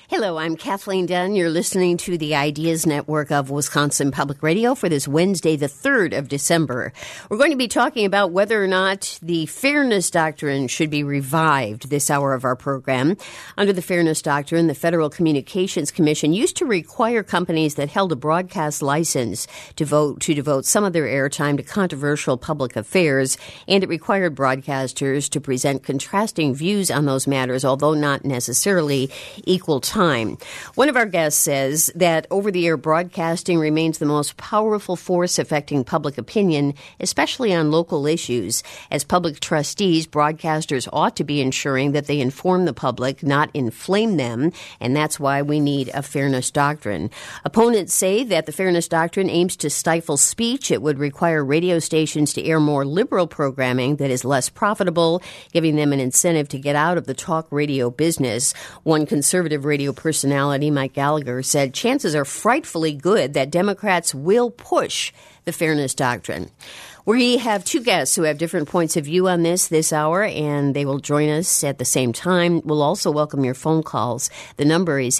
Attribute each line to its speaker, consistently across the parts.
Speaker 1: Hello, I'm Kathleen Dunn. You're listening to the Ideas Network of Wisconsin Public Radio for this Wednesday, the 3rd of December. We're going to be talking about whether or not the Fairness Doctrine should be revived this hour of our program. Under the Fairness Doctrine, the Federal Communications Commission used to require companies that held a broadcast license to devote some of their airtime to controversial public affairs, and it required broadcasters to present contrasting views on those matters, although not necessarily equal time. One of our guests says that over-the-air broadcasting remains the most powerful force affecting public opinion, especially on local issues. As public trustees, broadcasters ought to be ensuring that they inform the public, not inflame them, and that's why we need a fairness doctrine. Opponents say that the fairness doctrine aims to stifle speech. It would require radio stations to air more liberal programming that is less profitable, giving them an incentive to get out of the talk radio business. One conservative radio personality, Mike Gallagher, said chances are frightfully good that Democrats will push the Fairness Doctrine. We have two guests who have different points of view on this hour, and they will join us at the same time. We'll also welcome your phone calls. The number is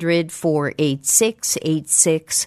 Speaker 1: 800-486-8655.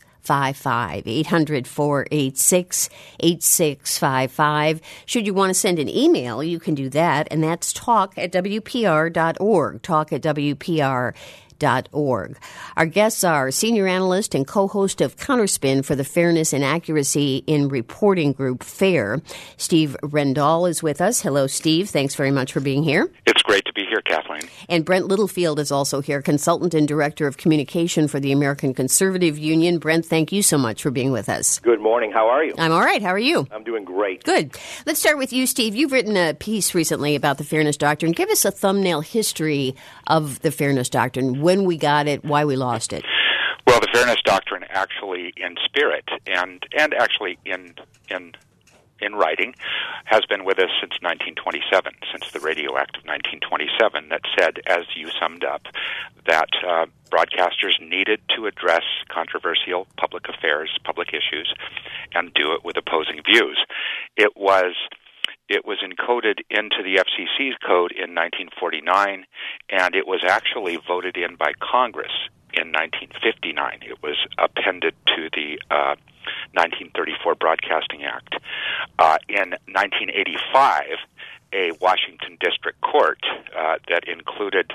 Speaker 1: 800-486-8655. Should you want to send an email, you can do that, and that's talk@wpr.org, talk@wpr.org. Our guests are senior analyst and co-host of Counterspin for the Fairness and Accuracy in Reporting group, FAIR. Steve Rendall is with us. Hello, Steve. Thanks very much for being here.
Speaker 2: It's great to be here, Kathleen.
Speaker 1: And Brent Littlefield is also here, consultant and director of communication for the American Conservative Union. Brent, thank you so much for being with us.
Speaker 3: Good morning. How are you?
Speaker 1: I'm all right. How are you?
Speaker 3: I'm doing great.
Speaker 1: Good. Let's start with you, Steve. You've written a piece recently about the Fairness Doctrine. Give us a thumbnail history of the Fairness Doctrine, when we got it, why we lost it.
Speaker 2: Well, the Fairness Doctrine actually in spirit and actually in writing has been with us since 1927, since the Radio Act of 1927 that said, as you summed up, that broadcasters needed to address controversial public affairs, public issues, and do it with opposing views. It was encoded into the FCC's code in 1949, and it was actually voted in by Congress in 1959. It was appended to the 1934 Broadcasting Act. In 1985, a Washington District Court that included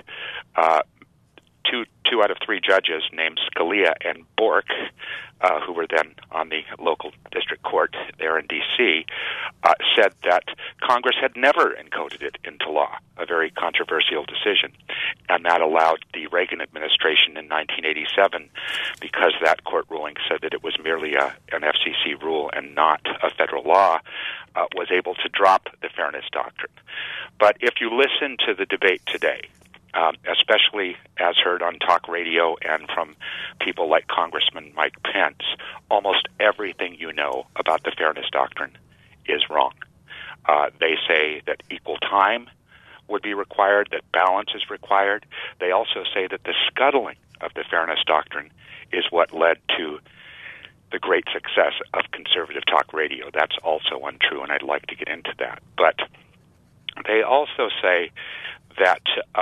Speaker 2: two out of three judges named Scalia and Bork, who were then on the local district court there in D.C., said that Congress had never encoded it into law, a very controversial decision. And that allowed the Reagan administration in 1987, because that court ruling said that it was merely an FCC rule and not a federal law, was able to drop the Fairness Doctrine. But if you listen to the debate today, especially as heard on talk radio and from people like Congressman Mike Pence, almost everything you know about the Fairness Doctrine is wrong. They say that equal time would be required, that balance is required. They also say that the scuttling of the Fairness Doctrine is what led to the great success of conservative talk radio. That's also untrue, and I'd like to get into that. But they also say that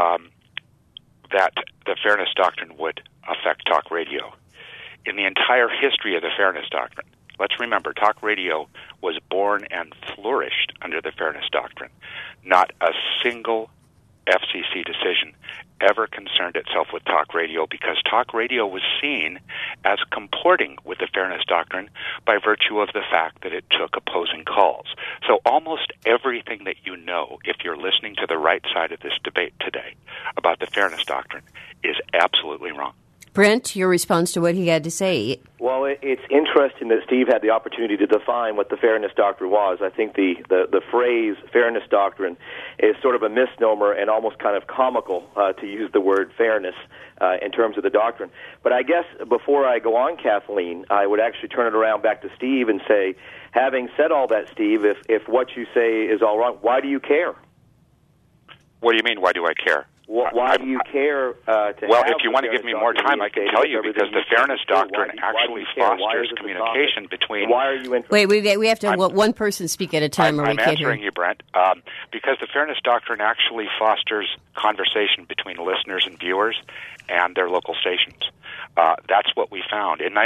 Speaker 2: that the Fairness Doctrine would affect talk radio. In the entire history of the Fairness Doctrine, let's remember, talk radio was born and flourished under the Fairness Doctrine. Not a single FCC decision ever concerned itself with talk radio, because talk radio was seen as comporting with the Fairness Doctrine by virtue of the fact that it took opposing calls. So almost everything that you know, if you're listening to the right side of this debate today about the Fairness Doctrine, is absolutely wrong.
Speaker 1: Brent, your response to what he had to say.
Speaker 3: Well, it's interesting that Steve had the opportunity to define what the Fairness Doctrine was. I think the phrase Fairness Doctrine is sort of a misnomer and almost kind of comical to use the word fairness in terms of the doctrine. But I guess before I go on, Kathleen, I would actually turn it around back to Steve and say, having said all that, Steve, if what you say is all wrong, why do you care?
Speaker 2: What do you mean, why do I care?
Speaker 3: Why do you care to
Speaker 2: Well, if you want to give me more time, I can tell you, because the Fairness Doctrine actually fosters communication between...
Speaker 3: Why are you interested?
Speaker 1: Wait, we have to one person speak at a time.
Speaker 2: I'm answering you, Brent, because the Fairness Doctrine actually fosters conversation between listeners and viewers, and their local stations. That's what we found. In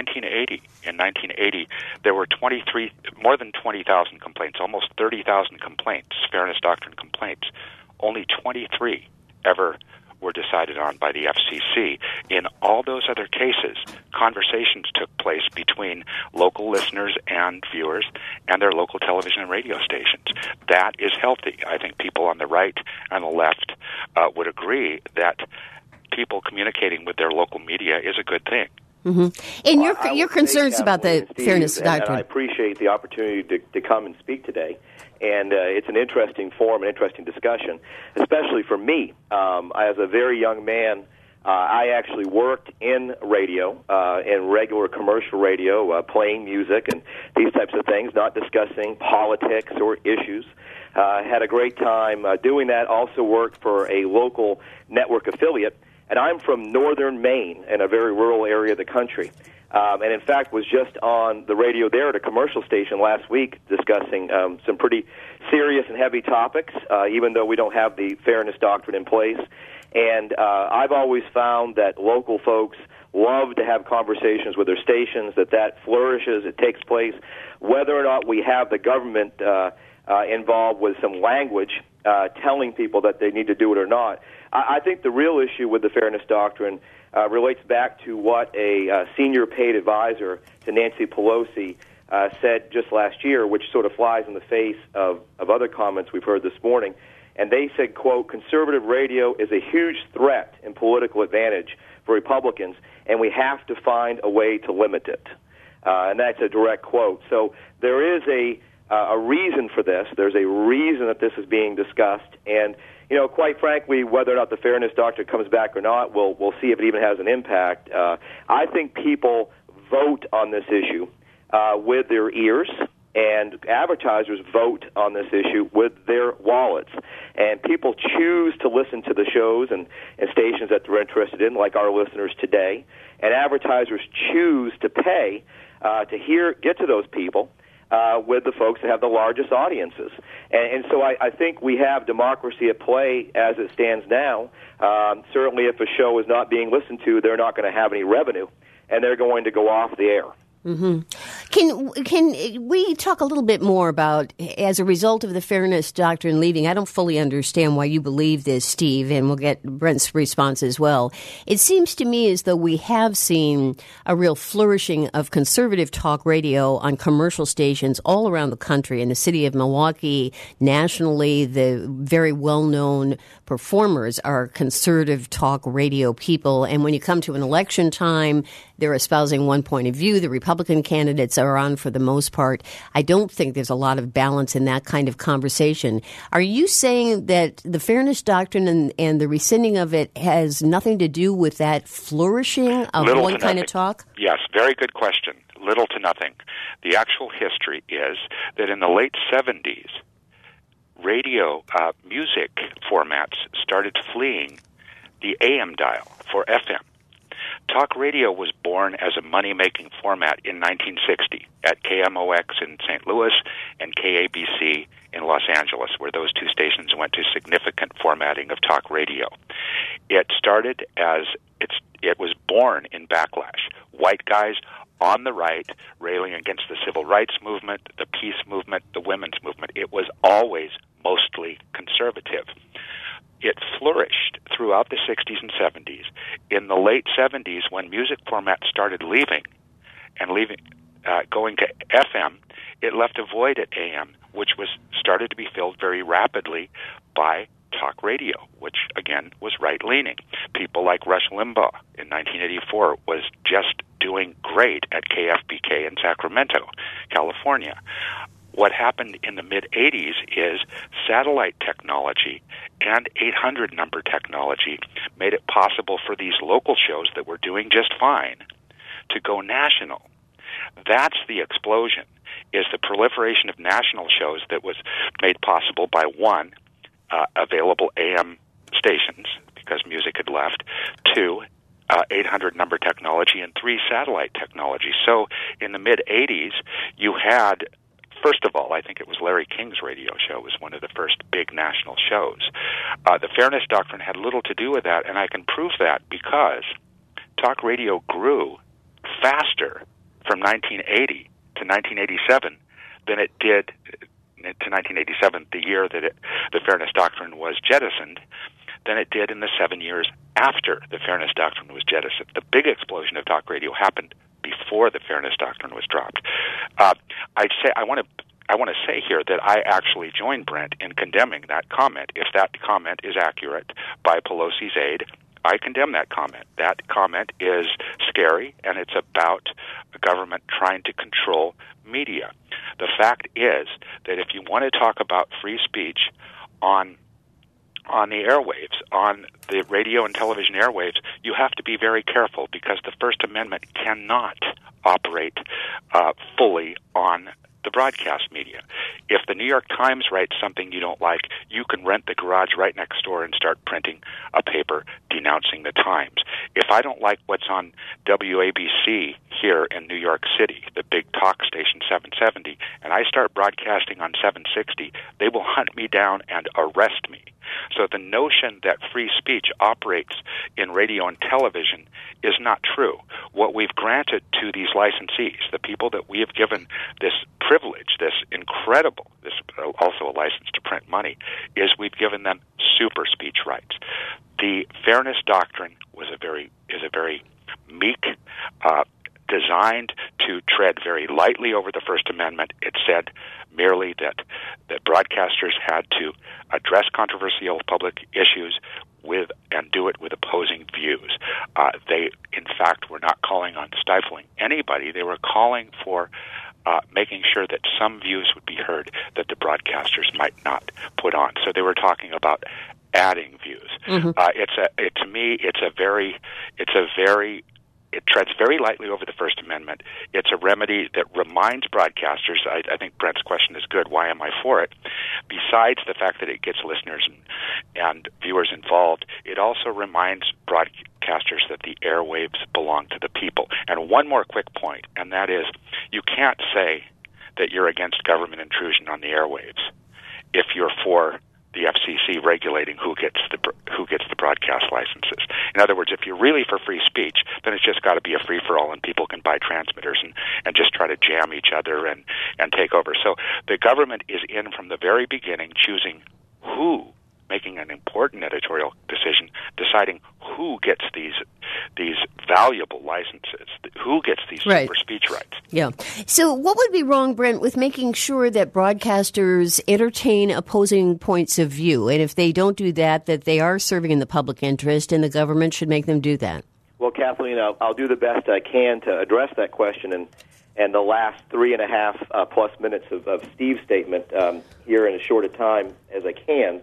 Speaker 2: 1980, there were more than 20,000 complaints, almost 30,000 complaints, fairness doctrine complaints. Only 23 ever were decided on by the FCC. In all those other cases, conversations took place between local listeners and viewers and their local television and radio stations. That is healthy. I think people on the right and the left would agree that people communicating with their local media is a good thing.
Speaker 1: Mm-hmm. And your concerns about the fairness doctrine.
Speaker 3: And I appreciate the opportunity to come and speak today. And it's an interesting forum, an interesting discussion, especially for me. As a very young man, I actually worked in radio, in regular commercial radio, playing music and these types of things, not discussing politics or issues. Had a great time doing that. Also worked for a local network affiliate. And I'm from northern Maine, in a very rural area of the country. And in fact, was just on the radio there at a commercial station last week discussing some pretty serious and heavy topics, even though we don't have the fairness doctrine in place. And I've always found that local folks love to have conversations with their stations, that flourishes, it takes place, whether or not we have the government involved with some language telling people that they need to do it or not. I think the real issue with the fairness doctrine relates back to what a senior paid advisor to Nancy Pelosi said just last year, which sort of flies in the face of other comments we've heard this morning. And they said, quote, "Conservative radio is a huge threat and political advantage for Republicans, and we have to find a way to limit it." And that's a direct quote. So there is a reason for this. There's a reason that this is being discussed. And, you know, quite frankly, whether or not the fairness doctrine comes back or not, we'll see if it even has an impact. I think people vote on this issue with their ears, and advertisers vote on this issue with their wallets. And people choose to listen to the shows and stations that they're interested in, like our listeners today. And advertisers choose to pay to get to those people with the folks that have the largest audiences. And so I think we have democracy at play as it stands now. Certainly if a show is not being listened to, they're not going to have any revenue, and they're going to go off the air.
Speaker 1: Mm-hmm. Can we talk a little bit more about, as a result of the fairness doctrine leaving, I don't fully understand why you believe this, Steve, and we'll get Brent's response as well. It seems to me as though we have seen a real flourishing of conservative talk radio on commercial stations all around the country. In the city of Milwaukee, nationally, the very well-known performers are conservative talk radio people. And when you come to an election time, they're espousing one point of view. The Republican candidates are on for the most part. I don't think there's a lot of balance in that kind of conversation. Are you saying that the fairness doctrine and the rescinding of it has nothing to do with that flourishing of one kind of talk?
Speaker 2: Yes, very good question. Little to nothing. The actual history is that in the late 70s, radio music formats started fleeing the AM dial for FM. Talk radio was born as a money-making format in 1960 at KMOX in St. Louis and KABC in Los Angeles, where those two stations went to significant formatting of talk radio. It started as it was born in backlash. White guys on the right railing against the civil rights movement, the peace movement, the women's movement. It was always mostly conservative. It flourished throughout the 60s and 70s. In the late 70s, when music formats started leaving, going to FM, it left a void at AM, which started to be filled very rapidly by talk radio, which, again, was right-leaning. People like Rush Limbaugh in 1984 was just doing great at KFBK in Sacramento, California. What happened in the mid-'80s is satellite technology and 800 number technology made it possible for these local shows that were doing just fine to go national. That's the explosion, is the proliferation of national shows that was made possible by, one, available AM stations, because music had left, two, 800 number technology, and three, satellite technology. So in the mid-'80s, you had First of all, I think it was Larry King's radio show. It was one of the first big national shows. The Fairness Doctrine had little to do with that, and I can prove that because talk radio grew faster from 1980 to 1987 than it did to 1987, the year that the Fairness Doctrine was jettisoned, than it did in the 7 years after the Fairness Doctrine was jettisoned. The big explosion of talk radio happened before the Fairness Doctrine was dropped. I want to say here that I actually joined Brent in condemning that comment. If that comment is accurate by Pelosi's aide, I condemn that comment. That comment is scary, and it's about the government trying to control media. The fact is that if you want to talk about free speech on the airwaves, on the radio and television airwaves, you have to be very careful because the First Amendment cannot operate fully on the broadcast media. If the New York Times writes something you don't like, you can rent the garage right next door and start printing a paper denouncing the Times. If I don't like what's on WABC here in New York City, the big talk station 770, and I start broadcasting on 760, they will hunt me down and arrest me. So the notion that free speech operates in radio and television is not true. What we've granted to these licensees, the people that we have given this privilege, this incredible, this also a license to print money, is we've given them super speech rights. The Fairness Doctrine is a very meek, designed to tread very lightly over the First Amendment. It said merely that broadcasters had to address controversial public issues and do it with opposing views. They, in fact, were not calling on stifling anybody. They were calling for making sure that some views would be heard that the broadcasters might not put on. So they were talking about adding views. Mm-hmm. It treads very lightly over the First Amendment. It's a remedy that reminds broadcasters, I think Brent's question is good, why am I for it? Besides the fact that it gets listeners and viewers involved, it also reminds broadcasters that the airwaves belong to the people. And one more quick point, and that is, you can't say that you're against government intrusion on the airwaves if you're for the FCC regulating who gets the broadcast licenses. In other words, if you're really for free speech, then it's just got to be a free-for-all and people can buy transmitters and just try to jam each other and take over. So the government is in from the very beginning choosing who, making an important editorial decision, deciding who gets these valuable licenses, who gets these super speech rights.
Speaker 1: Yeah. So what would be wrong, Brent, with making sure that broadcasters entertain opposing points of view? And if they don't do that they are serving in the public interest and the government should make them do that?
Speaker 3: Well, Kathleen, I'll do the best I can to address that question. And the last 3.5 plus minutes of Steve's statement here in as short a time as I can,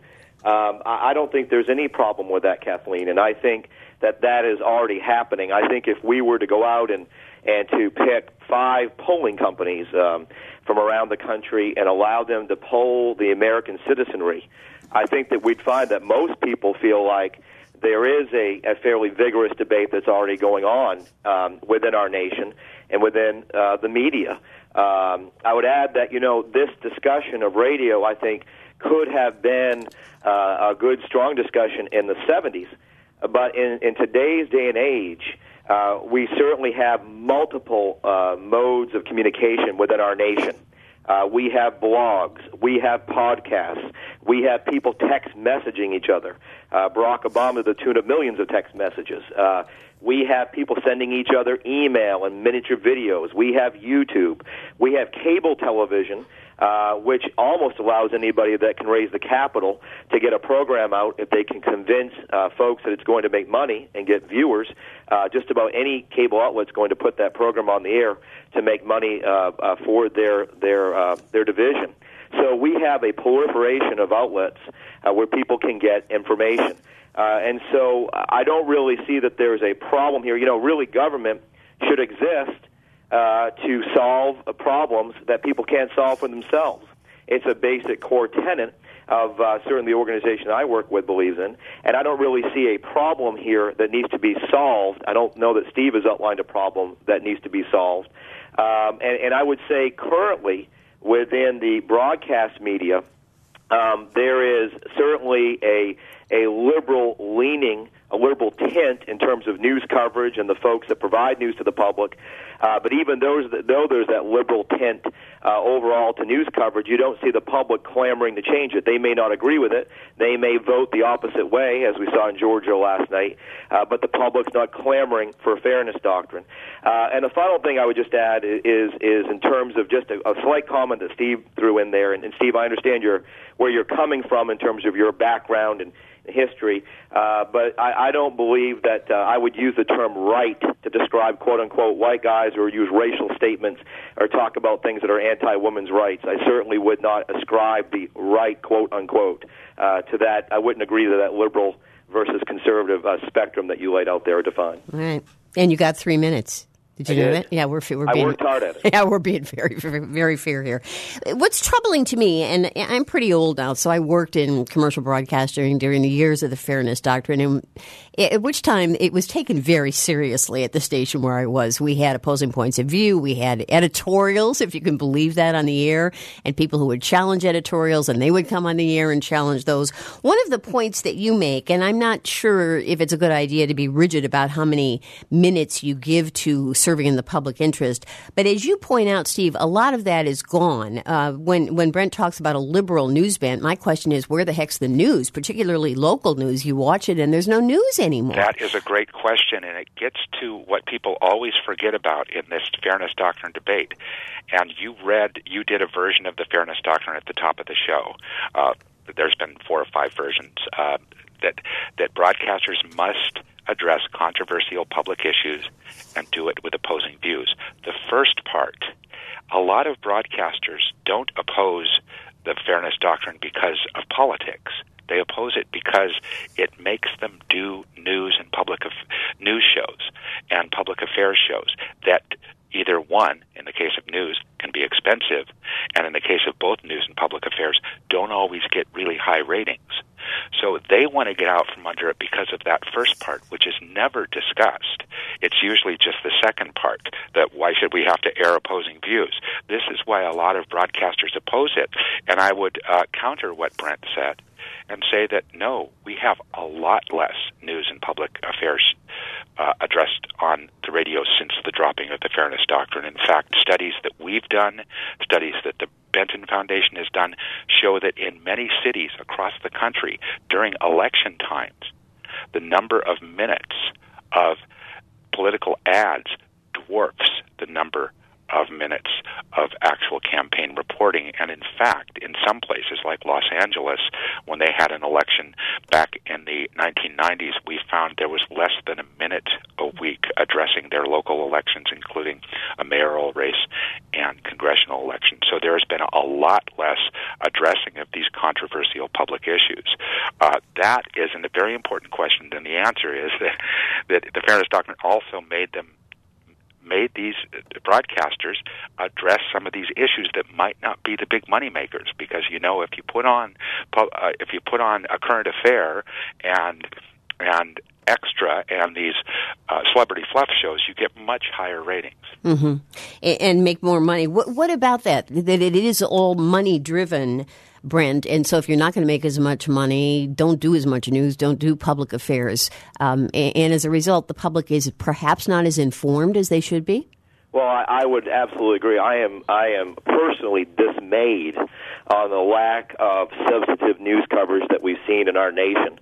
Speaker 3: I don't think there's any problem with that, Kathleen, and I think that is already happening. I think if we were to go out and to pick 5 polling companies from around the country and allow them to poll the American citizenry, I think that we'd find that most people feel like there is a fairly vigorous debate that's already going on within our nation and within the media. I would add that, this discussion of radio, I think, could have been a good, strong discussion in the 70s. But in today's day and age, we certainly have multiple modes of communication within our nation. We have blogs. We have podcasts. We have people text messaging each other. Barack Obama to the tune of millions of text messages. We have people sending each other email and miniature videos. We have YouTube. We have cable television, which almost allows anybody that can raise the capital to get a program out if they can convince folks that it's going to make money and get viewers. Just about any cable outlet's going to put that program on the air to make money for their division. So we have a proliferation of outlets where people can get information. And so I don't really see that there's a problem here. Really government should exist to solve problems that people can't solve for themselves. It's a basic core tenet of certainly the organization I work with believes in, and I don't really see a problem here that needs to be solved. I don't know that Steve has outlined a problem that needs to be solved. And I would say currently within the broadcast media, there is certainly a liberal leaning, a liberal tint in terms of news coverage and the folks that provide news to the public. But even though there's that liberal tint overall to news coverage, you don't see the public clamoring to change it. They may not agree with it. They may vote the opposite way, as we saw in Georgia last night, but the public's not clamoring for a fairness doctrine. And the final thing I would just add is in terms of just a slight comment that Steve threw in there. And Steve, I understand where you're coming from in terms of your background and history, but I don't believe that I would use the term right to describe quote-unquote white guys or use racial statements or talk about things that are anti-women's rights. I certainly would not ascribe the right quote-unquote to that. I wouldn't agree to that liberal versus conservative spectrum that you laid out there or defined.
Speaker 1: All right. And you got 3 minutes. Did you know that? Yeah, we're being,
Speaker 3: I worked hard at it.
Speaker 1: Yeah, we're being very, very, very fair here. What's troubling to me, and I'm pretty old now, so I worked in commercial broadcasting during the years of the Fairness Doctrine, and at which time it was taken very seriously at the station where I was. We had opposing points of view. We had editorials, if you can believe that, on the air, and people who would challenge editorials, and they would come on the air and challenge those. One of the points that you make, and I'm not sure if it's a good idea to be rigid about how many minutes you give to serving in the public interest. But as you point out, Steve, a lot of that is gone. When Brent talks about a liberal news bent, my question is, where the heck's the news, particularly local news? You watch it and there's no news anymore.
Speaker 2: That is a great question, and it gets to what people always forget about in this Fairness Doctrine debate. And you did a version of the Fairness Doctrine at the top of the show. There's been 4 or 5 versions that broadcasters must address controversial public issues and do it with opposing views. The first part, a lot of broadcasters don't oppose the Fairness Doctrine because of politics. They oppose it because it makes them do news and news shows and public affairs shows that either one, in the case of news, can be expensive, and in the case of both news and public affairs, don't always get really high ratings. So they want to get out from under it because of that first part, which is never discussed. It's usually just the second part, that why should we have to air opposing views? This is why a lot of broadcasters oppose it. And I would counter what Brent said and say that, no, we have a lot less news and public affairs addressed on the radio since the dropping of the Fairness Doctrine. In fact, studies that we've done, studies that the Benton Foundation has done, show that in many cities across the country during election times, the number of minutes of political ads dwarfs the number of minutes of actual campaign reporting. And in fact, in some places like Los Angeles, when they had an election back in the 1990s, we found there was less than a minute a week addressing their local elections, including a mayoral race and congressional elections. So there has been a lot less addressing of these controversial public issues. That is a very important question, and the answer is that the Fairness Doctrine also made these broadcasters address some of these issues that might not be the big money makers, because if you put on a current affair and extra and these celebrity fluff shows, you get much higher ratings.
Speaker 1: Mm-hmm. And make more money. What about that? That it is all money driven, Brent, and so if you're not going to make as much money, don't do as much news, don't do public affairs. And as a result, the public is perhaps not as informed as they should be?
Speaker 3: Well, I would absolutely agree. I am personally dismayed on the lack of substantive news coverage that we've seen in our nation.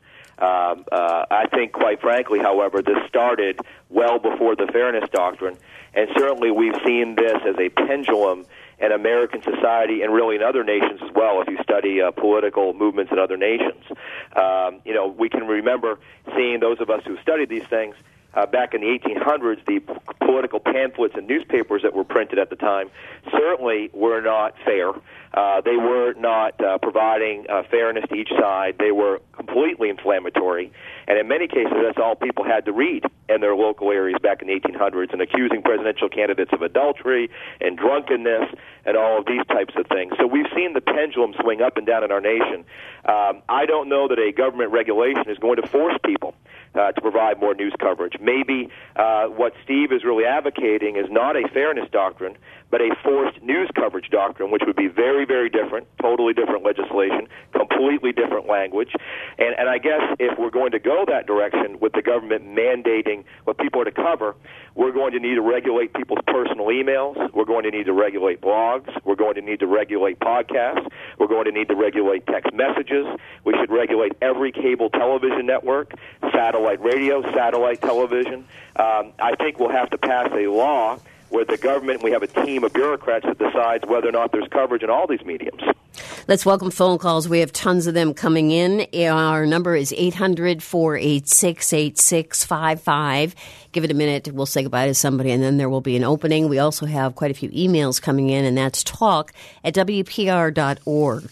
Speaker 3: I think, quite frankly, however, this started well before the Fairness Doctrine, and certainly we've seen this as a pendulum in American society and really in other nations as well, if you study political movements in other nations. We can remember seeing, those of us who studied these things, back in the 1800s, the political pamphlets and newspapers that were printed at the time certainly were not fair. They were not providing fairness to each side. They were completely inflammatory. And in many cases, that's all people had to read in their local areas back in the 1800s, and accusing presidential candidates of adultery and drunkenness and all of these types of things. So we've seen the pendulum swing up and down in our nation. I don't know that a government regulation is going to force people to provide more news coverage. Maybe what Steve is really advocating is not a fairness doctrine, but a forced news coverage doctrine, which would be very, very different, totally different legislation, completely different language. And I guess if we're going to go that direction with the government mandating what people are to cover, we're going to need to regulate people's personal emails. We're going to need to regulate blogs. We're going to need to regulate podcasts. We're going to need to regulate text messages. We should regulate every cable television network, satellite radio, satellite television. I think we'll have to pass a law where the government, we have a team of bureaucrats that decides whether or not there's coverage in all these mediums.
Speaker 1: Let's welcome phone calls. We have tons of them coming in. Our number is 800-486-8655. Give it a minute. We'll say goodbye to somebody, and then there will be an opening. We also have quite a few emails coming in, and that's talk@WPR.org,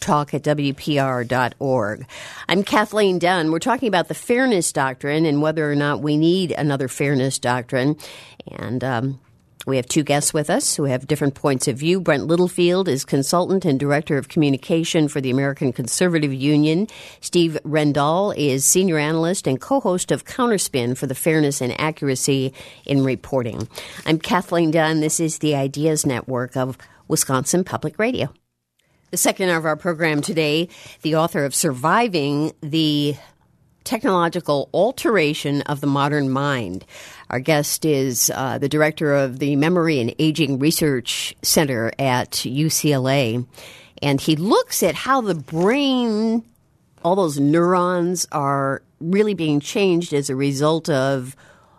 Speaker 1: talk@WPR.org. I'm Kathleen Dunn. We're talking about the Fairness Doctrine and whether or not we need another Fairness Doctrine. And we have two guests with us who have different points of view. Brent Littlefield is consultant and director of communication for the American Conservative Union. Steve Rendall is senior analyst and co-host of Counterspin for the Fairness and Accuracy in Reporting. I'm Kathleen Dunn. This is the Ideas Network of Wisconsin Public Radio. The second hour of our program today, the author of Surviving the Technological Alteration of the Modern Mind. Our guest is the director of the Memory and Aging Research Center at UCLA, and he looks at how the brain, all those neurons, are really being changed as a result of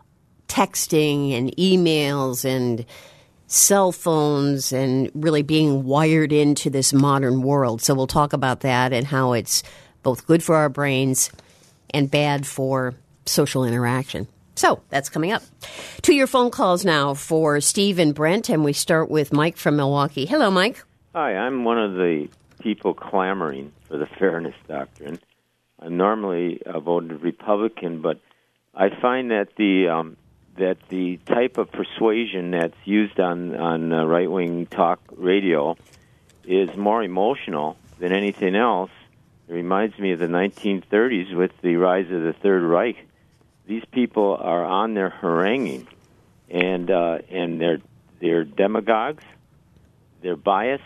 Speaker 1: texting and emails and cell phones and really being wired into this modern world. So we'll talk about that and how it's both good for our brains and bad for social interaction. So that's coming up. 2 your phone calls now for Steve and Brent, and we start with Mike from Milwaukee. Hello, Mike.
Speaker 4: Hi, I'm one of the people clamoring for the Fairness Doctrine. I'm normally voted Republican, but I find that the type of persuasion that's used on right-wing talk radio is more emotional than anything else. It reminds me of the 1930s with the rise of the Third Reich. These people are on their haranguing, and they're demagogues, they're biased,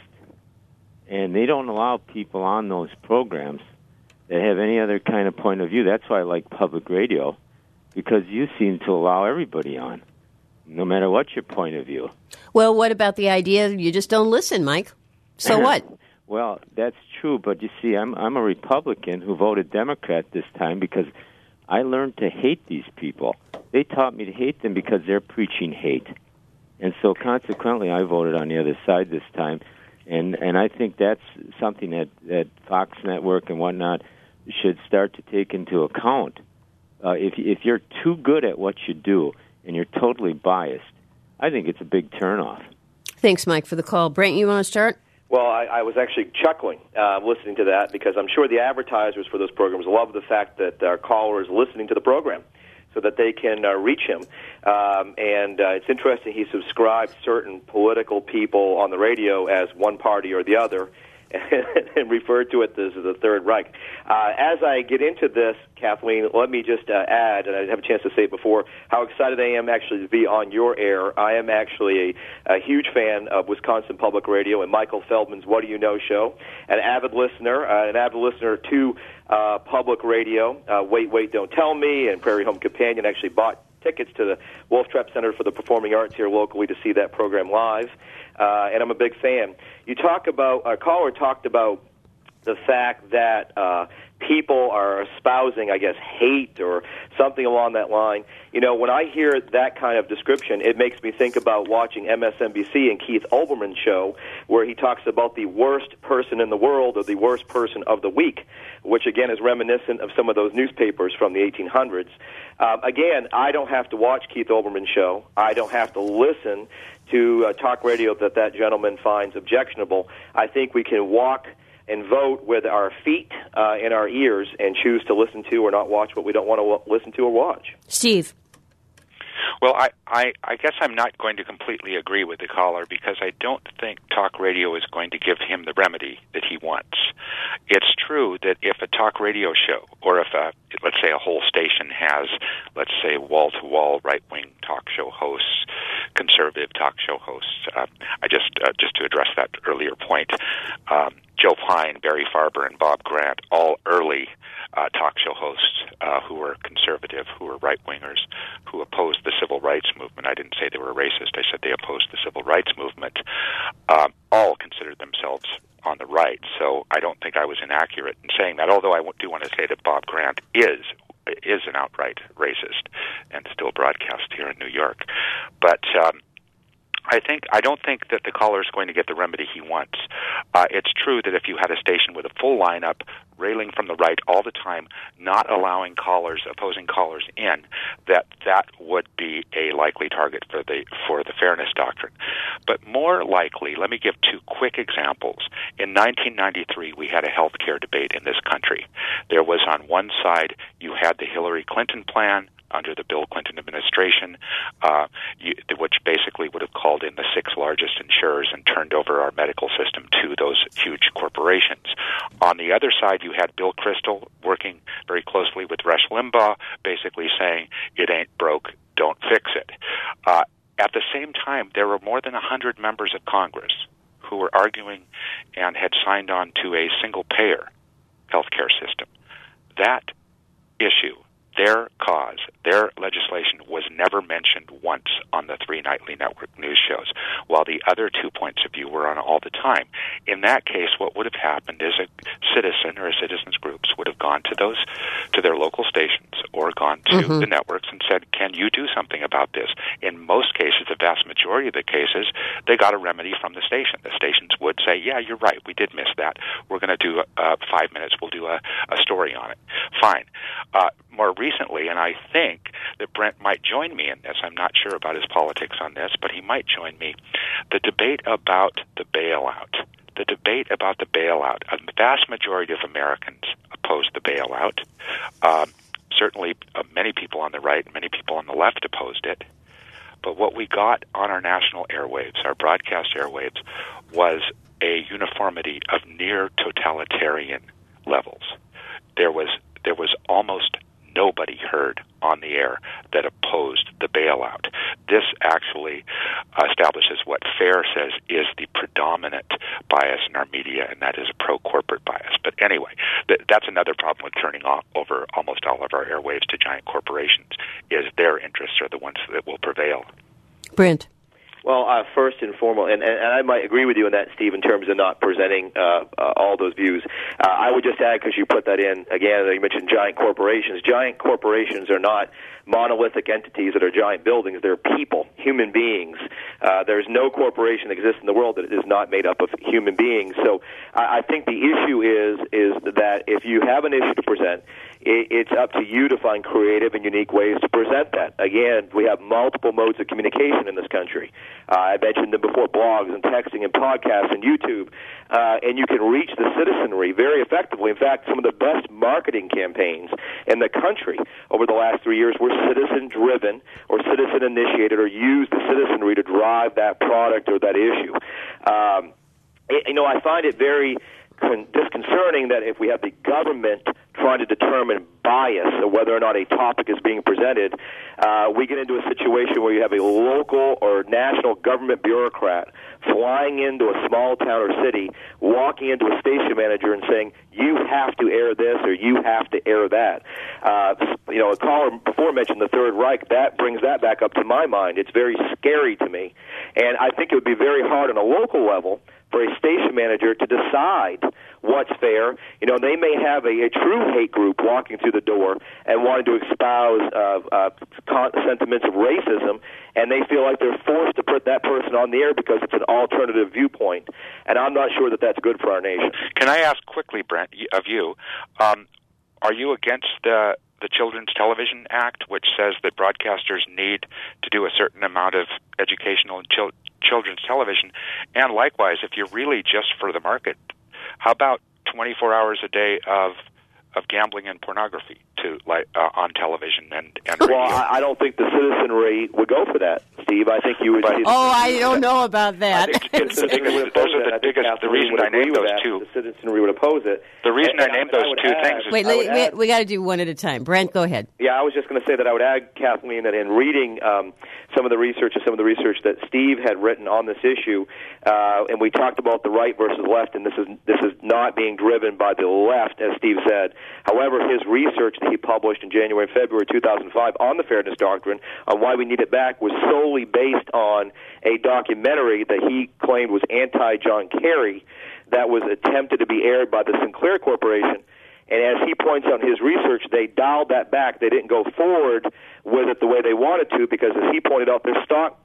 Speaker 4: and they don't allow people on those programs that have any other kind of point of view. That's why I like public radio, because you seem to allow everybody on, no matter what your point of view.
Speaker 1: Well, what about the idea you just don't listen, Mike? So what?
Speaker 4: Well, that's true, but you see, I'm a Republican who voted Democrat this time because I learned to hate these people. They taught me to hate them because they're preaching hate. And so consequently, I voted on the other side this time. And I think that's something that Fox Network and whatnot should start to take into account. If you're too good at what you do and you're totally biased, I think it's a big turnoff.
Speaker 1: Thanks, Mike, for the call. Brent, you want to start?
Speaker 3: Well, I was actually chuckling listening to that because I'm sure the advertisers for those programs love the fact that our caller is listening to the program so that they can reach him. And it's interesting he subscribed certain political people on the radio as one party or the other and referred to it as the Third Reich. As I get into this, Kathleen, let me just add, and I didn't have a chance to say it before, how excited I am actually to be on your air. I am actually a huge fan of Wisconsin Public Radio and Michael Feldman's What Do You Know show, an avid listener to public radio. Wait, Don't Tell Me and Prairie Home Companion actually bought tickets to the Wolf Trap Center for the Performing Arts here locally to see that program live, and I'm a big fan. Our caller talked about the fact that people are espousing, I guess, hate or something along that line. You know, when I hear that kind of description, it makes me think about watching MSNBC and Keith Olbermann's show where he talks about the worst person in the world or the worst person of the week, which, again, is reminiscent of some of those newspapers from the 1800s. Again, I don't have to watch Keith Olbermann's show. I don't have to listen to talk radio that gentleman finds objectionable. I think we can walk and vote with our feet and our ears and choose to listen to or not watch what we don't want to listen to or watch.
Speaker 1: Steve.
Speaker 2: Well, I guess I'm not going to completely agree with the caller because I don't think talk radio is going to give him the remedy that he wants. It's true that if a talk radio show, or if let's say a whole station has, let's say, wall-to-wall right-wing talk show hosts, conservative talk show hosts, just to address that earlier point, Joe Pine, Barry Farber, and Bob Grant, all early talk show hosts who were conservative, who were right-wingers, who opposed the civil rights movement. I didn't say they were racist. I said they opposed the civil rights movement. All considered themselves on the right. So I don't think I was inaccurate in saying that, although I do want to say that Bob Grant is an outright racist and still broadcasts here in New York. But I don't think that the caller is going to get the remedy he wants. It's true that if you had a station with a full lineup, railing from the right all the time, not allowing opposing callers in, that would be a likely target for the fairness doctrine. But more likely, let me give two quick examples. In 1993, we had a health care debate in this country. There was on one side, you had the Hillary Clinton plan under the Bill Clinton administration, which basically would have called in the 6 largest insurers and turned over our medical system to those huge corporations. On the other side, you had Bill Kristol working very closely with Rush Limbaugh, basically saying, it ain't broke, don't fix it. At the same time, there were more than 100 members of Congress who were arguing and had signed on to a single-payer healthcare system. That issue, their cause, their legislation was never mentioned once on the 3 nightly network news shows, while the other 2 points of view were on all the time. In that case, what would have happened is a citizen or a citizens groups would have gone to their local stations or gone to the networks and said, can you do something about this? In most cases, the vast majority of the cases, they got a remedy from the station. The stations would say, yeah, you're right, we did miss that. We're going to do 5 minutes, we'll do a story on it. Fine. More recently, and I think that Brent might join me in this, I'm not sure about his politics on this, but he might join me, the debate about the bailout. The debate about the bailout. A vast majority of Americans opposed the bailout. Certainly many people on the right, many people on the left opposed it. But what we got on our national airwaves, our broadcast airwaves, was a uniformity of near totalitarian levels. There was almost nobody heard on the air that opposed the bailout. This actually establishes what FAIR says is the predominant bias in our media, and that is a pro-corporate bias. But anyway, that's another problem with turning over almost all of our airwaves to giant corporations, is their interests are the ones that will prevail.
Speaker 1: Brent.
Speaker 3: Well, first and foremost, and I might agree with you on that, Steve, in terms of not presenting all those views. I would just add, because you put that in, again, you mentioned giant corporations. Giant corporations are not monolithic entities that are giant buildings. They're people, human beings. There's no corporation that exists in the world that is not made up of human beings. So I think the issue is that if you have an issue to present, it's up to you to find creative and unique ways to present that. Again, we have multiple modes of communication in this country. I mentioned them before, blogs and texting and podcasts and YouTube. And you can reach the citizenry very effectively. In fact, some of the best marketing campaigns in the country over the last 3 years were citizen-driven or citizen-initiated or used the citizenry to drive that product or that issue. I find it very disconcerting that if we have the government trying to determine bias or whether or not a topic is being presented, we get into a situation where you have a local or national government bureaucrat flying into a small town or city, walking into a station manager and saying, you have to air this or you have to air that. A caller before mentioned the Third Reich. That brings that back up to my mind. It's very scary to me. And I think it would be very hard on a local level for a station manager to decide what's fair. They may have a true hate group walking through the door and wanting to espouse sentiments of racism, and they feel like they're forced to put that person on the air because it's an alternative viewpoint. And I'm not sure that that's good for our nation.
Speaker 2: Can I ask quickly, Brent, of you, are you against the Children's Television Act, which says that broadcasters need to do a certain amount of educational and children's television? And likewise, if you're really just for the market, how about 24 hours a day of gambling and pornography? to on television and
Speaker 3: Well,
Speaker 2: radio.
Speaker 3: I don't think the citizenry would go for that, Steve. I think you would.
Speaker 1: I don't know about that.
Speaker 2: Those are the biggest. The reason I named those two.
Speaker 3: The citizenry would oppose it.
Speaker 2: The reason I named those two things is...
Speaker 1: Wait, we got to do one at a time. Brent, go ahead.
Speaker 3: Yeah, I was just going to say that I would add, Kathleen, that in reading some of the research that Steve had written on this issue, and we talked about the right versus left, and this is not being driven by the left, as Steve said. However, his research that he published in January and February 2005 on the Fairness Doctrine, on why we need it back, was solely based on a documentary that he claimed was anti-John Kerry that was attempted to be aired by the Sinclair Corporation. And as he points out in his research, they dialed that back. They didn't go forward with it the way they wanted to because, as he pointed out, the stock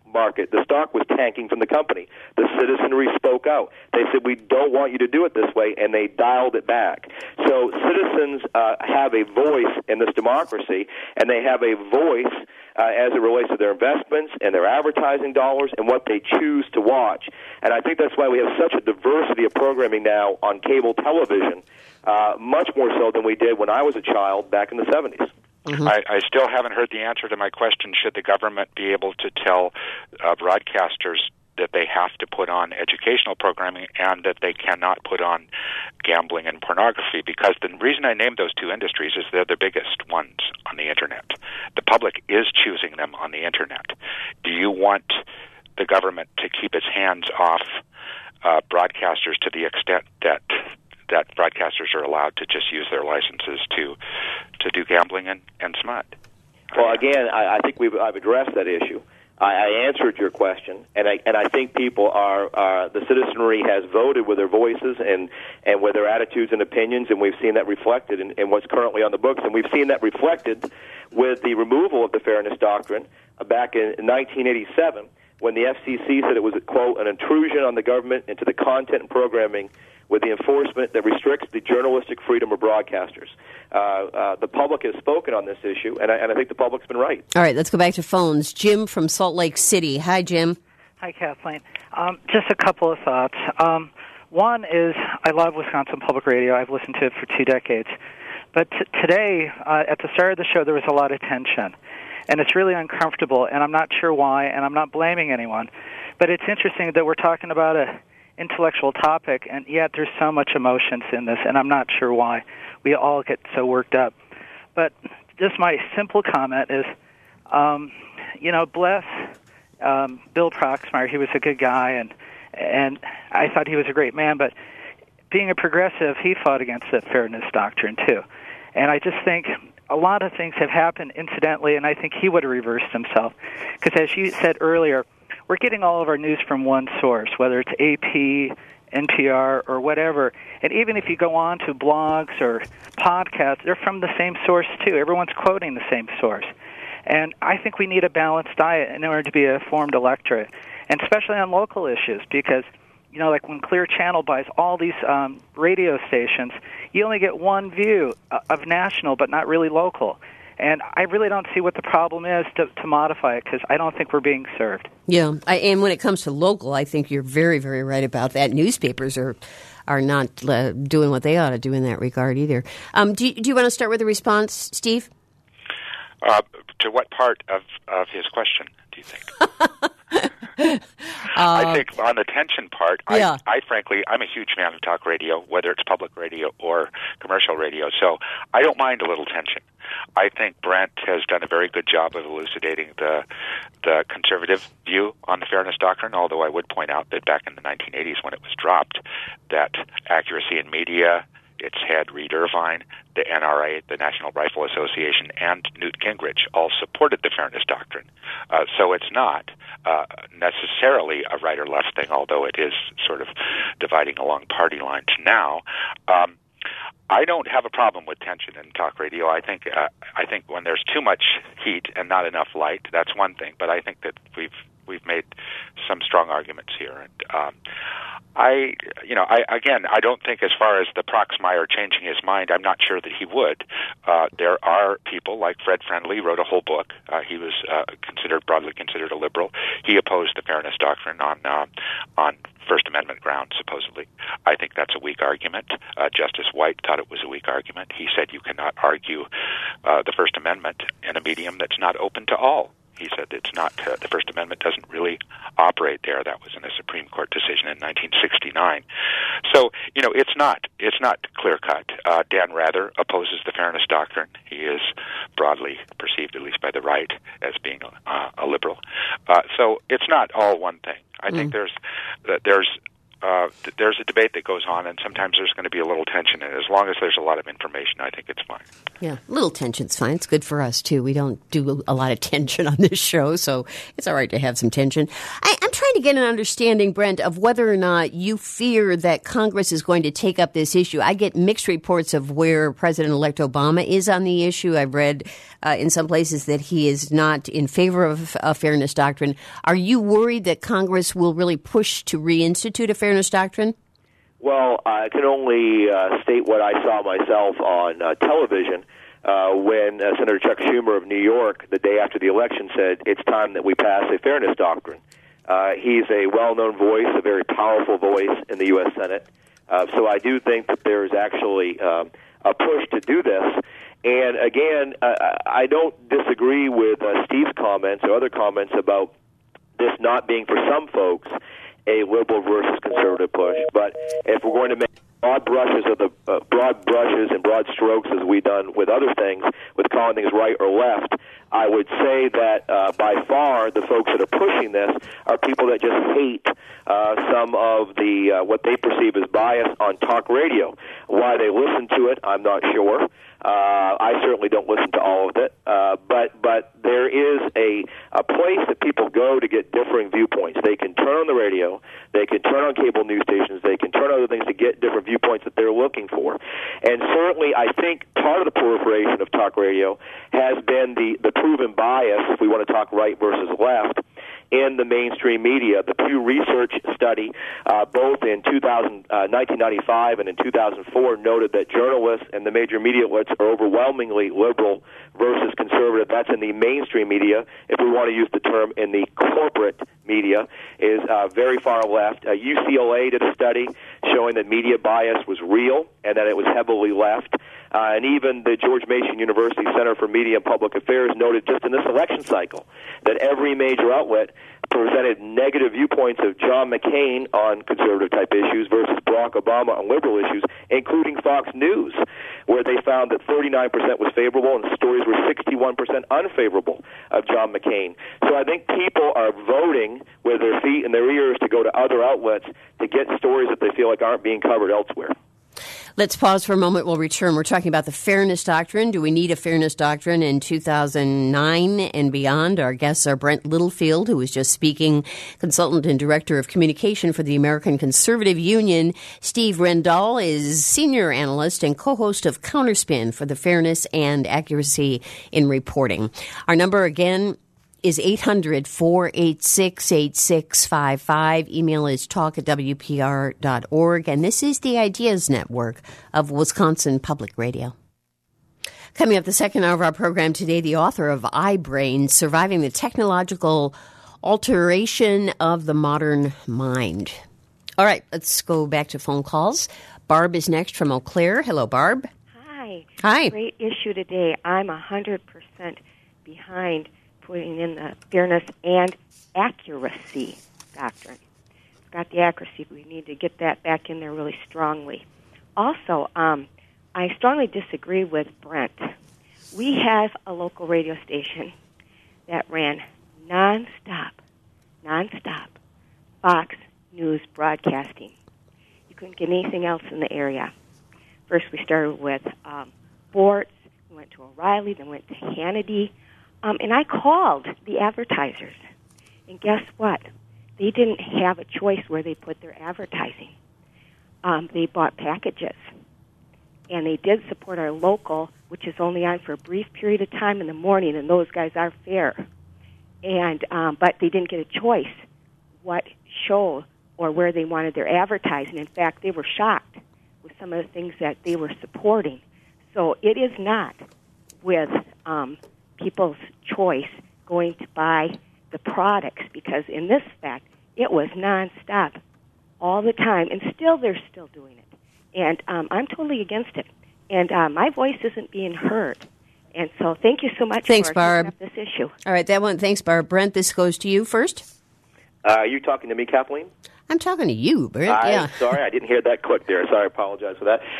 Speaker 3: was tanking from the company. The citizenry spoke out. They said, we don't want you to do it this way, and they dialed it back. So citizens have a voice in this democracy, and they have a voice as it relates to their investments and their advertising dollars and what they choose to watch. And I think that's why we have such a diversity of programming now on cable television, much more so than we did when I was a child back in the 70s.
Speaker 2: Mm-hmm. I still haven't heard the answer to my question, should the government be able to tell broadcasters that they have to put on educational programming and that they cannot put on gambling and pornography? Because the reason I named those two industries is they're the biggest ones on the Internet. The public is choosing them on the Internet. Do you want the government to keep its hands off broadcasters to the extent that broadcasters are allowed to just use their licenses to do gambling and smut?
Speaker 3: Well, again, I think I've addressed that issue. I answered your question, and I think people the citizenry has voted with their voices and with their attitudes and opinions, and we've seen that reflected in what's currently on the books, and we've seen that reflected with the removal of the Fairness Doctrine back in 1987 when the FCC said it was, quote, an intrusion on the government into the content and programming with the enforcement that restricts the journalistic freedom of broadcasters. The public has spoken on this issue, and I think the public's been right.
Speaker 1: All right, let's go back to phones. Jim from Salt Lake City. Hi, Jim.
Speaker 5: Hi, Kathleen. Just a couple of thoughts. One is I love Wisconsin Public Radio. I've listened to it for 2 decades. But today, at the start of the show, there was a lot of tension. And it's really uncomfortable, and I'm not sure why, and I'm not blaming anyone. But it's interesting that we're talking about an intellectual topic, and yet there's so much emotions in this, and I'm not sure why. We all get so worked up. But just my simple comment is, bless Bill Proxmire. He was a good guy, and I thought he was a great man, but being a progressive, he fought against the Fairness Doctrine, too. And I just think a lot of things have happened incidentally, and I think he would have reversed himself. Because as you said earlier, we're getting all of our news from one source, whether it's AP, NPR, or whatever. And even if you go on to blogs or podcasts, they're from the same source, too. Everyone's quoting the same source. And I think we need a balanced diet in order to be a formed electorate, and especially on local issues, because like when Clear Channel buys all these radio stations, you only get one view of national but not really local. And I really don't see what the problem is to modify it, because I don't think we're being served.
Speaker 1: Yeah, and when it comes to local, I think you're very, very right about that. Newspapers are not doing what they ought to do in that regard either. Do you want to start with a response, Steve?
Speaker 2: To what part of his question, do you think? I think on the tension part,
Speaker 1: yeah.
Speaker 2: I frankly, I'm a huge fan of talk radio, whether it's public radio or commercial radio, so I don't mind a little tension. I think Brent has done a very good job of elucidating the conservative view on the Fairness Doctrine, although I would point out that back in the 1980s when it was dropped, that Accuracy in Media, its head, Reed Irvine, the NRA, the National Rifle Association, and Newt Gingrich all supported the Fairness Doctrine. So it's not necessarily a right or left thing, although it is sort of dividing along party lines now. I don't have a problem with tension in talk radio. I think when there's too much heat and not enough light, that's one thing. But I think that we've made some strong arguments here, and I don't think, as far as the Proxmire changing his mind, I'm not sure that he would. There are people like Fred Friendly, wrote a whole book. He was broadly considered a liberal. he opposed the Fairness Doctrine on First Amendment grounds, supposedly. I think that's a weak argument. Justice White thought it was a weak argument. He said you cannot argue the First Amendment in a medium that's not open to all. He said it's not the First Amendment doesn't really operate there. That was in a Supreme Court decision in 1969. So it's not clear cut. Dan Rather opposes the Fairness Doctrine. He is broadly perceived, at least by the right, as being a liberal. So it's not all one thing. I think there's a debate that goes on, and sometimes there's going to be a little tension. And as long as there's a lot of information, I think it's fine.
Speaker 1: Yeah, a little tension's fine. It's good for us, too. We don't do a lot of tension on this show, so it's all right to have some tension. I'm trying to get an understanding, Brent, of whether or not you fear that Congress is going to take up this issue. I get mixed reports of where President-elect Obama is on the issue. I've read in some places that he is not in favor of a Fairness Doctrine. Are you worried that Congress will really push to reinstitute a Fairness Doctrine?
Speaker 3: Well, I can only state what I saw myself on television when Senator Chuck Schumer of New York, the day after the election, said it's time that we pass a Fairness Doctrine. He's a well-known voice, a very powerful voice in the U.S. Senate. So I do think that there's actually a push to do this. And again, I don't disagree with Steve's comments or other comments about this not being, for some folks, a liberal versus conservative push. But if we're going to make broad brushes and broad strokes, as we've done with other things, with calling things right or left, I would say that by far the folks that are pushing this are people that just hate some of the what they perceive as bias on talk radio. Why they listen to it, I'm not sure. I certainly don't listen to all of it, but there is a place that people go to get differing viewpoints. They can turn on the radio, they can turn on cable news stations, they can turn on other things to get different viewpoints that they're looking for. And certainly I think part of the proliferation of talk radio has been the proven bias, if we want to talk right versus left, in the mainstream media. The Pew Research study, both in 1995 and in 2004, noted that journalists and the major media outlets are overwhelmingly liberal versus conservative. That's in the mainstream media. If we want to use the term in the corporate media, is very far left. UCLA did a study showing that media bias was real and that it was heavily left. And even the George Mason University Center for Media and Public Affairs noted just in this election cycle that every major outlet presented negative viewpoints of John McCain on conservative-type issues versus Barack Obama on liberal issues, including Fox News, where they found that 39% was favorable and stories were 61% unfavorable of John McCain. So I think people are voting with their feet and their ears to go to other outlets to get stories that they feel like aren't being covered elsewhere.
Speaker 1: Let's pause for a moment. We'll return. We're talking about the Fairness Doctrine. Do we need a Fairness Doctrine in 2009 and beyond? Our guests are Brent Littlefield, who was just speaking, consultant and director of communication for the American Conservative Union. Steve Rendall is senior analyst and co-host of Counterspin for the Fairness and Accuracy in Reporting. Our number again is 800-486-8655. Email is talk@wpr.org. And this is the Ideas Network of Wisconsin Public Radio. Coming up the second hour of our program today, the author of iBrain, Surviving the Technological Alteration of the Modern Mind. All right, let's go back to phone calls. Barb is next from Eau Claire. Hello, Barb.
Speaker 6: Hi.
Speaker 1: Hi.
Speaker 6: Great issue today. I'm 100% behind putting in the fairness and accuracy doctrine. It's got the accuracy, but we need to get that back in there really strongly. Also, I strongly disagree with Brent. We have a local radio station that ran nonstop Fox News broadcasting. You couldn't get anything else in the area. First, we started with sports, we went to O'Reilly, then went to Hannity. And I called the advertisers, and guess what? They didn't have a choice where they put their advertising. They bought packages, and they did support our local, which is only on for a brief period of time in the morning, and those guys are fair. And but they didn't get a choice what show or where they wanted their advertising. In fact, they were shocked with some of the things that they were supporting. So it is not with people's choice going to buy the products, because in this fact, it was nonstop all the time, and they're still doing it. And I'm totally against it. And my voice isn't being heard. And so thank you so much for taking up this issue.
Speaker 1: All right, that one. Thanks, Barb. Brent, this goes to you first.
Speaker 3: Are you talking to me, Kathleen?
Speaker 1: I'm talking to you, Brent.
Speaker 3: I'm sorry, I didn't hear that click there. Sorry, I apologize for that.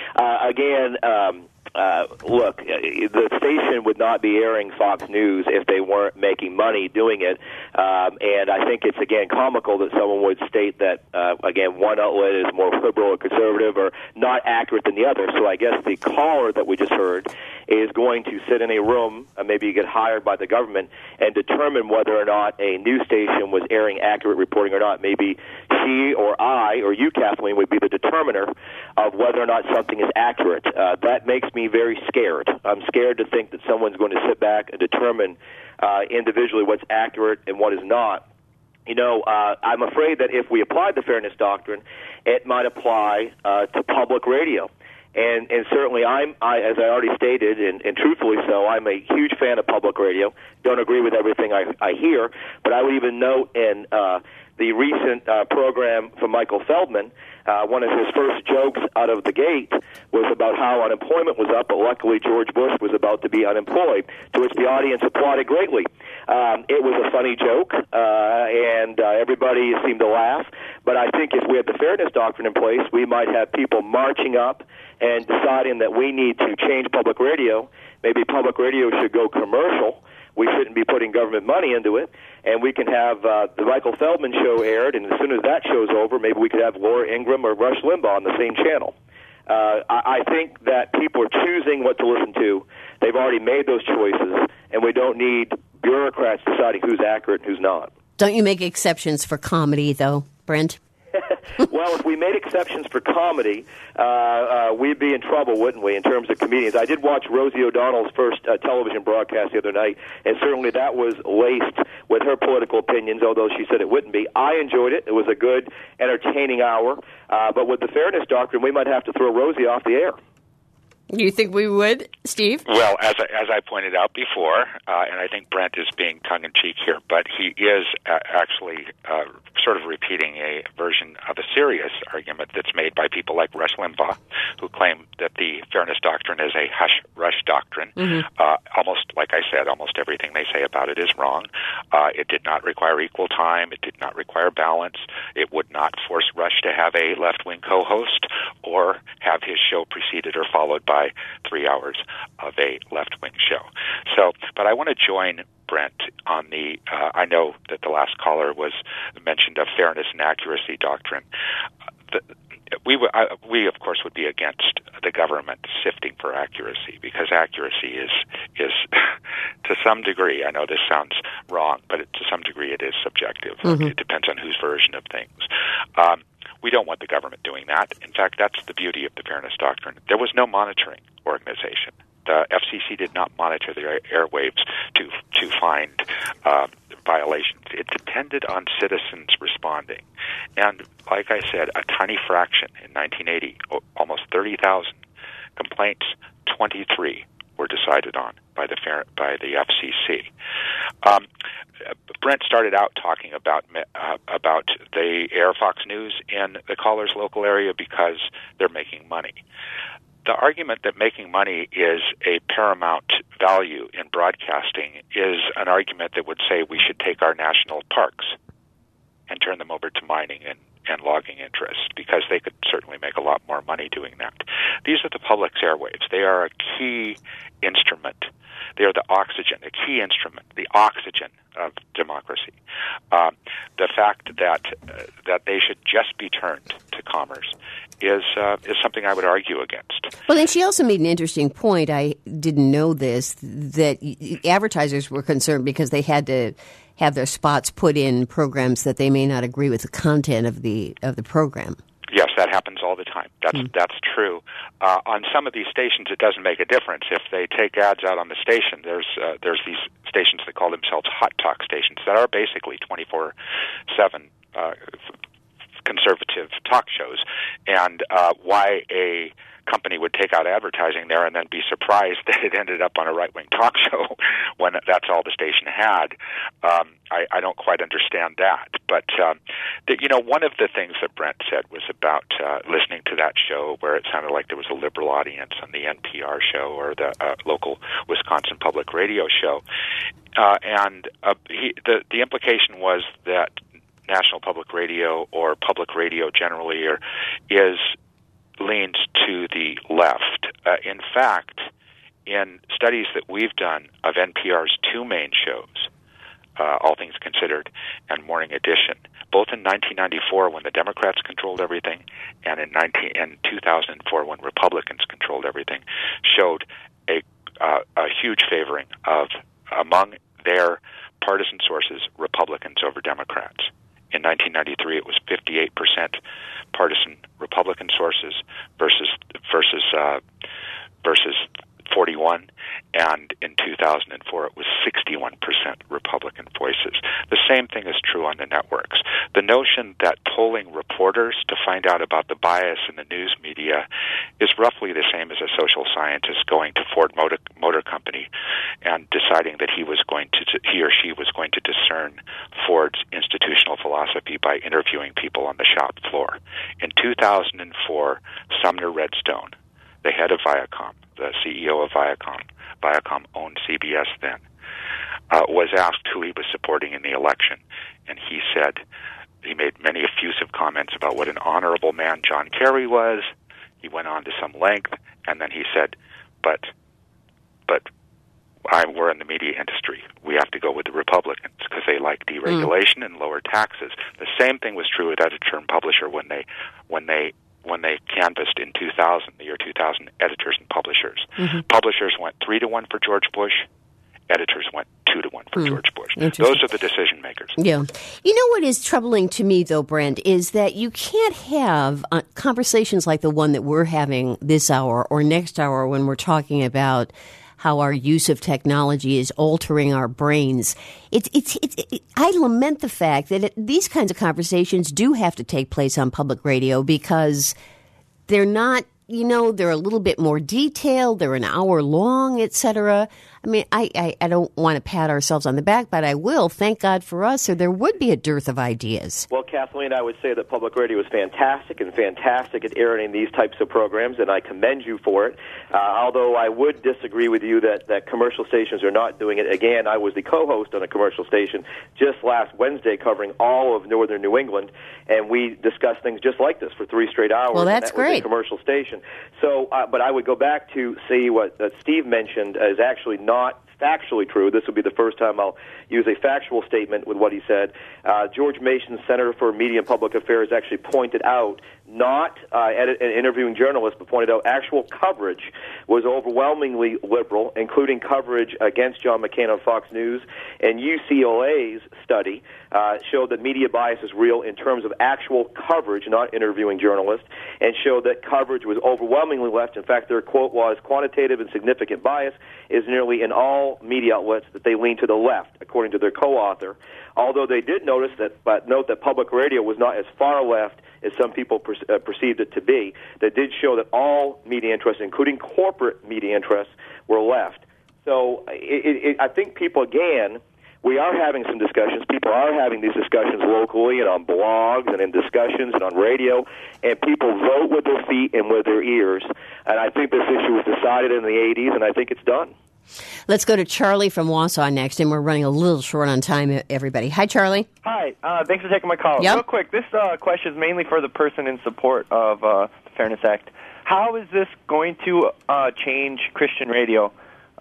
Speaker 3: Look, the station would not be airing Fox News if they weren't making money doing it. And I think it's, again, comical that someone would state that, again, one outlet is more liberal or conservative or not accurate than the other. So I guess the caller that we just heard is going to sit in a room, maybe get hired by the government, and determine whether or not a news station was airing accurate reporting or not. Maybe she or I or you, Kathleen, would be the determiner of whether or not something is accurate. That makes me very scared. I'm scared to think that someone's going to sit back and determine individually what's accurate and what is not. You know, I'm afraid that if we applied the Fairness Doctrine, it might apply to public radio. And certainly, as I already stated, and truthfully so, I'm a huge fan of public radio. Don't agree with everything I hear, but I would even note in the recent program from Michael Feldman, one of his first jokes out of the gate was about how unemployment was up, but luckily George Bush was about to be unemployed, to which the audience applauded greatly. It was a funny joke, and everybody seemed to laugh. But I think if we had the Fairness Doctrine in place, we might have people marching up and deciding that we need to change public radio. Maybe public radio should go commercial. We shouldn't be putting government money into it. And we can have the Michael Feldman show aired, and as soon as that show's over, maybe we could have Laura Ingraham or Rush Limbaugh on the same channel. I think that people are choosing what to listen to. They've already made those choices, and we don't need bureaucrats deciding who's accurate and who's not.
Speaker 1: Don't you make exceptions for comedy, though, Brent?
Speaker 3: Well, if we made exceptions for comedy, we'd be in trouble, wouldn't we, in terms of comedians? I did watch Rosie O'Donnell's first television broadcast the other night, and certainly that was laced with her political opinions, although she said it wouldn't be. I enjoyed it. It was a good, entertaining hour. But with the Fairness Doctrine, we might have to throw Rosie off the air.
Speaker 1: You think we would, Steve?
Speaker 2: Well, as I pointed out before, and I think Brent is being tongue-in-cheek here, but he is actually sort of repeating a version of a serious argument that's made by people like Rush Limbaugh, who claim that the Fairness Doctrine is a hush-rush doctrine. Mm-hmm. Almost, like I said, almost everything they say about it is wrong. It did not require equal time. It did not require balance. It would not force Rush to have a left-wing co-host or have his show preceded or followed by 3 hours of a left-wing show. So, but I want to join Brent on the, I know that the last caller mentioned a fairness and accuracy doctrine. We of course would be against the government sifting for accuracy, because accuracy is to some degree, I know this sounds wrong, but to some degree it is subjective. Mm-hmm. It depends on whose version of things. We don't want the government doing that. In fact, that's the beauty of the Fairness Doctrine. There was no monitoring organization. The FCC did not monitor the airwaves to find violations. It depended on citizens responding. And like I said, a tiny fraction in 1980, almost 30,000 complaints, 23 were decided on by the FCC. Brent started out talking about they air Fox News in the caller's local area because they're making money. The argument that making money is a paramount value in broadcasting is an argument that would say we should take our national parks and turn them over to mining and logging interests, because they could certainly make a lot more money doing that. These are the public's airwaves. They are a key instrument. They are the oxygen, a key instrument, the oxygen of democracy. The fact that they should just be turned to commerce is something I would argue against.
Speaker 1: Well, and she also made an interesting point. I didn't know this, that advertisers were concerned because they had to have their spots put in programs that they may not agree with the content of the program.
Speaker 2: Yes, that happens all the time. That's true. On some of these stations, it doesn't make a difference. If they take ads out on the station, there's these stations that call themselves hot talk stations that are basically 24/7 conservative talk shows, and why a company would take out advertising there and then be surprised that it ended up on a right-wing talk show when that's all the station had. I don't quite understand that. But, one of the things that Brent said was about listening to that show where it sounded like there was a liberal audience on the NPR show or the local Wisconsin Public Radio show. The implication was that National Public Radio or public radio generally leans to the left. In fact, in studies that we've done of NPR's two main shows, All Things Considered and Morning Edition, both in 1994 when the Democrats controlled everything and in 2004 when Republicans controlled everything, showed a huge favoring of, among their partisan sources, Republicans over Democrats. In 1993, it was 58% partisan Republican sources versus 41, and in 2004 it was 61% Republican voices. The same thing is true on the networks. The notion that polling reporters to find out about the bias in the news media is roughly the same as a social scientist going to Ford Motor Company and deciding that he or she was going to discern Ford's institutional philosophy by interviewing people on the shop floor. In 2004, Sumner Redstone, the head of Viacom, the CEO of Viacom owned CBS then, was asked who he was supporting in the election, and he said he made many effusive comments about what an honorable man John Kerry was. He went on to some length, and then he said, but we're in the media industry. We have to go with the Republicans because they like deregulation and lower taxes. The same thing was true with Editor and Publisher when they canvassed in 2000, the year 2000, editors and publishers. Mm-hmm. Publishers went 3-1 for George Bush. Editors went 2-1 for George Bush. Those are the decision makers.
Speaker 1: Yeah. You know what is troubling to me, though, Brent, is that you can't have conversations like the one that we're having this hour or next hour when we're talking about how our use of technology is altering our brains. I lament the fact that these kinds of conversations do have to take place on public radio because they're not, they're a little bit more detailed. They're an hour long, et cetera. I mean, I don't want to pat ourselves on the back, but I will. Thank God for us, or there would be a dearth of ideas.
Speaker 3: Well, Kathleen, I would say that public radio is fantastic at airing these types of programs, and I commend you for it. Although I would disagree with you that commercial stations are not doing it. Again, I was the co-host on a commercial station just last Wednesday covering all of northern New England, and we discussed things just like this for 3 straight hours.
Speaker 1: Well, that's great.
Speaker 3: Was a commercial station. So, but I would go back to see what Steve mentioned is actually not factually true. This will be the first time I'll use a factual statement with what he said. George Mason, Senator for Media and Public Affairs, actually pointed out, not interviewing journalists, but pointed out actual coverage was overwhelmingly liberal, including coverage against John McCain on Fox News. And UCLA's study showed that media bias is real in terms of actual coverage, not interviewing journalists, and showed that coverage was overwhelmingly left. In fact, their quote was, quantitative and significant bias is nearly in all media outlets that they lean to the left, according to their co-author. Although they did note that public radio was not as far left as some people perceived it to be. They did show that all media interests, including corporate media interests, were left. So I think people, again, we are having some discussions. People are having these discussions locally and on blogs and in discussions and on radio, and people vote with their feet and with their ears. And I think this issue was decided in the 80s, and I think it's done.
Speaker 1: Let's go to Charlie from Wausau next, and we're running a little short on time, everybody. Hi, Charlie.
Speaker 7: Hi. Thanks for taking my call.
Speaker 1: Yep.
Speaker 7: Real quick, this question is mainly for the person in support of the Fairness Act. How is this going to change Christian radio?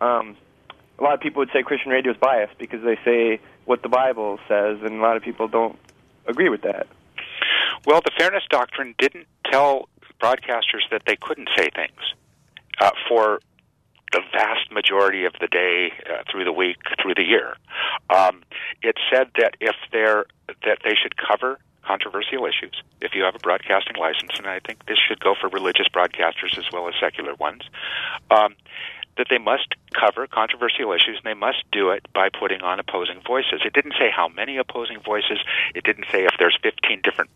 Speaker 7: A lot of people would say Christian radio is biased because they say what the Bible says, and a lot of people don't agree with that.
Speaker 2: Well, the Fairness Doctrine didn't tell broadcasters that they couldn't say things for the vast majority of the day, through the week, through the year. It said that that they should cover controversial issues if you have a broadcasting license, and I think this should go for religious broadcasters as well as secular ones, that they must cover controversial issues, and they must do it by putting on opposing voices. It didn't say how many opposing voices. It didn't say if there's 15 different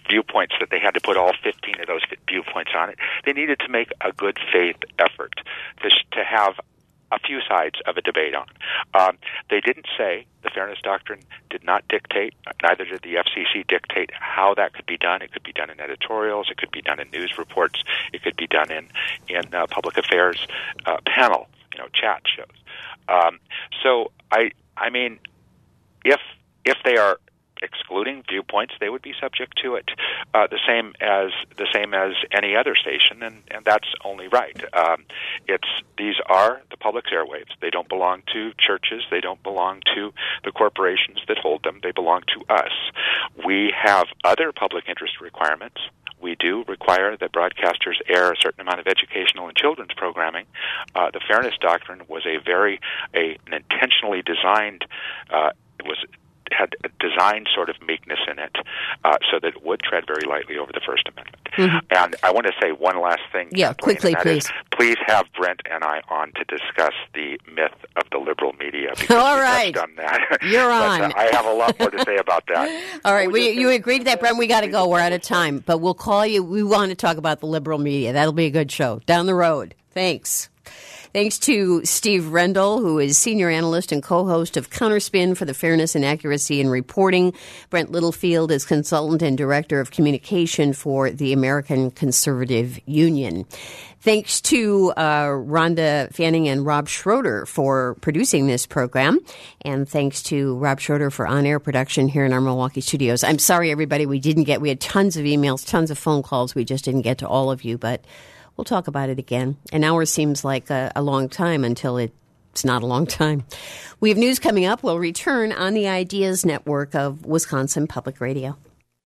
Speaker 2: viewpoints that they had to put all 15 of those viewpoints on it. They needed to make a good faith effort to have a few sides of a debate on. They didn't say, the Fairness Doctrine did not dictate, neither did the FCC dictate how that could be done. It could be done in editorials, it could be done in news reports, it could be done in public affairs panel, chat shows. So I mean, if they are excluding viewpoints, they would be subject to it, the same as any other station, and that's only right. These are the public's airwaves. They don't belong to churches. They don't belong to the corporations that hold them. They belong to us. We have other public interest requirements. We do require that broadcasters air a certain amount of educational and children's programming. The Fairness Doctrine was an intentionally designed. Had a design sort of meekness in it, so that it would tread very lightly over the First Amendment. Mm-hmm. And I want to say one last thing.
Speaker 1: Yeah, quickly, please.
Speaker 2: Please have Brent and I on to discuss the myth of the liberal media.
Speaker 1: All right.
Speaker 2: We touched on that.
Speaker 1: You're on.
Speaker 2: I have a lot more to say about that.
Speaker 1: All right. You agreed to that, Brent. We got to go. We're out of time. But we'll call you. We want to talk about the liberal media. That'll be a good show down the road. Thanks. Thanks to Steve Rendell, who is senior analyst and co-host of Counterspin for the Fairness and Accuracy in Reporting. Brent Littlefield is consultant and director of communication for the American Conservative Union. Thanks to Rhonda Fanning and Rob Schroeder for producing this program. And thanks to Rob Schroeder for on-air production here in our Milwaukee studios. I'm sorry, everybody, we had tons of emails, tons of phone calls. We just didn't get to all of you, but we'll talk about it again. An hour seems like a long time until it's not a long time. We have news coming up. We'll return on the Ideas Network of Wisconsin Public Radio.